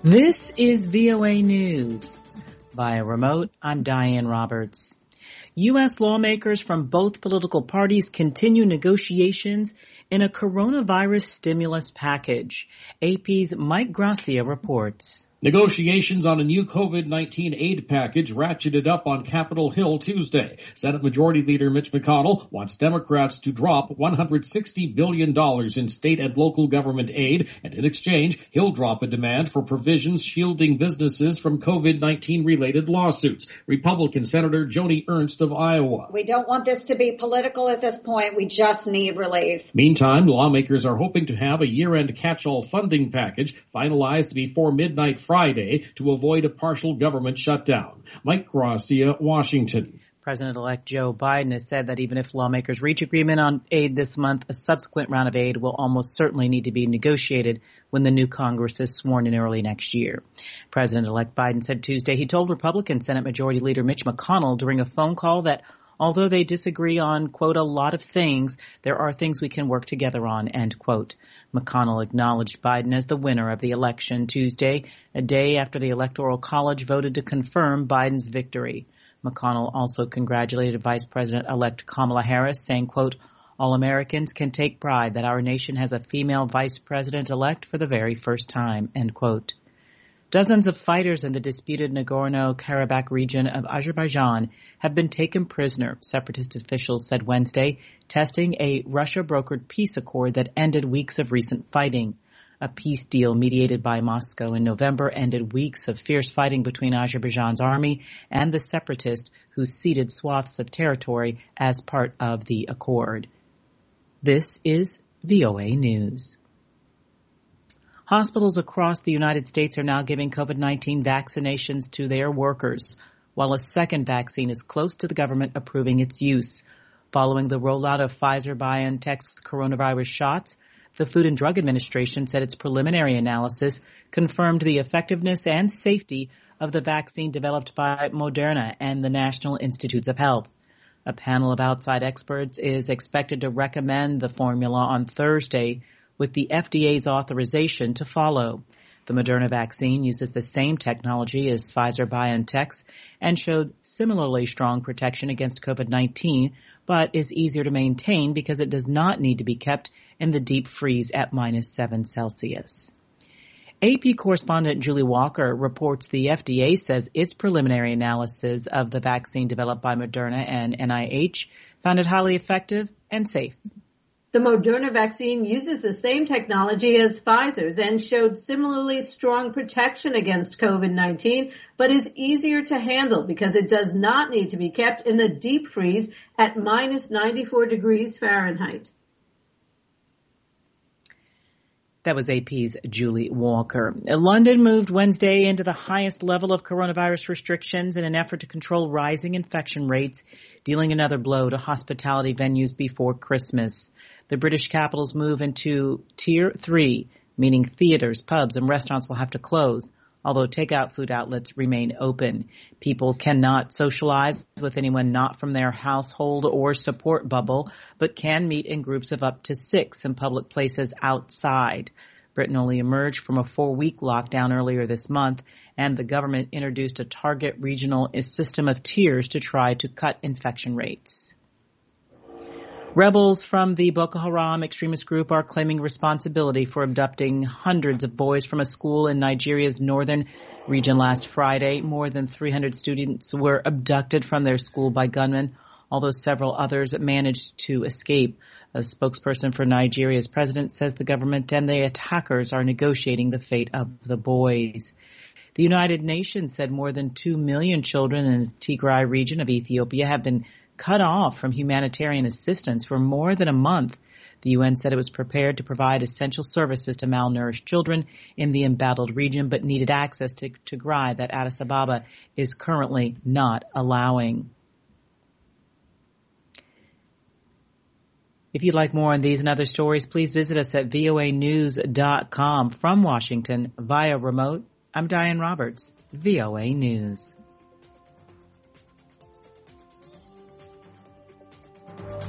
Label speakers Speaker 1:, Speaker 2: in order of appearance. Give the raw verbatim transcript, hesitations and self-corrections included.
Speaker 1: This is V O A News. Via remote, I'm Diane Roberts. U S lawmakers from both political parties continue negotiations in a coronavirus stimulus package. A P's Mike Gracia reports.
Speaker 2: Negotiations on a new COVID nineteen aid package ratcheted up on Capitol Hill Tuesday. Senate Majority Leader Mitch McConnell wants Democrats to drop one hundred sixty billion dollars in state and local government aid, and in exchange, he'll drop a demand for provisions shielding businesses from COVID nineteen related lawsuits. Republican Senator Joni Ernst of Iowa.
Speaker 3: We don't want this to be political at this point. We just need relief.
Speaker 2: Meantime, lawmakers are hoping to have a year-end catch-all funding package finalized before midnight Friday to avoid a partial government shutdown. Mike Gracia, Washington.
Speaker 1: President-elect Joe Biden has said that even if lawmakers reach agreement on aid this month, a subsequent round of aid will almost certainly need to be negotiated when the new Congress is sworn in early next year. President-elect Biden said Tuesday he told Republican Senate Majority Leader Mitch McConnell during a phone call that although they disagree on, quote, a lot of things, there are things we can work together on, end quote. McConnell acknowledged Biden as the winner of the election Tuesday, a day after the Electoral College voted to confirm Biden's victory. McConnell also congratulated Vice President-elect Kamala Harris, saying, quote, all Americans can take pride that our nation has a female vice president-elect for the very first time, end quote. Dozens of fighters in the disputed Nagorno-Karabakh region of Azerbaijan have been taken prisoner, separatist officials said Wednesday, testing a Russia-brokered peace accord that ended weeks of recent fighting. A peace deal mediated by Moscow in November ended weeks of fierce fighting between Azerbaijan's army and the separatists who ceded swaths of territory as part of the accord. This is V O A News. Hospitals across the United States are now giving COVID nineteen vaccinations to their workers, while a second vaccine is close to the government approving its use. Following the rollout of Pfizer-BioNTech's coronavirus shots, the Food and Drug Administration said its preliminary analysis confirmed the effectiveness and safety of the vaccine developed by Moderna and the National Institutes of Health. A panel of outside experts is expected to recommend the formula on Thursday, with the F D A's authorization to follow. The Moderna vaccine uses the same technology as Pfizer-BioNTech's and showed similarly strong protection against COVID nineteen, but is easier to maintain because it does not need to be kept in the deep freeze at minus seven Celsius. A P correspondent Julie Walker reports the F D A says its preliminary analysis of the vaccine developed by Moderna and N I H found it highly effective and safe.
Speaker 4: The Moderna vaccine uses the same technology as Pfizer's and showed similarly strong protection against COVID nineteen, but is easier to handle because it does not need to be kept in the deep freeze at minus ninety-four degrees Fahrenheit.
Speaker 1: That was A P's Julie Walker. London moved Wednesday into the highest level of coronavirus restrictions in an effort to control rising infection rates, dealing another blow to hospitality venues before Christmas. The British capital's move into Tier three, meaning theaters, pubs, and restaurants will have to close, although takeout food outlets remain open. People cannot socialize with anyone not from their household or support bubble, but can meet in groups of up to six in public places outside. Britain only emerged from a four-week lockdown earlier this month, and the government introduced a target regional system of tiers to try to cut infection rates. Rebels from the Boko Haram extremist group are claiming responsibility for abducting hundreds of boys from a school in Nigeria's northern region last Friday. More than three hundred students were abducted from their school by gunmen, although several others managed to escape. A spokesperson for Nigeria's president says the government and the attackers are negotiating the fate of the boys. The United Nations said more than two million children in the Tigray region of Ethiopia have been cut off from humanitarian assistance for more than a month. The U N said it was prepared to provide essential services to malnourished children in the embattled region, but needed access to Tigray that Addis Ababa is currently not allowing. If you'd like more on these and other stories, please visit us at V O A news dot com. From Washington, via remote, I'm Diane Roberts, V O A News.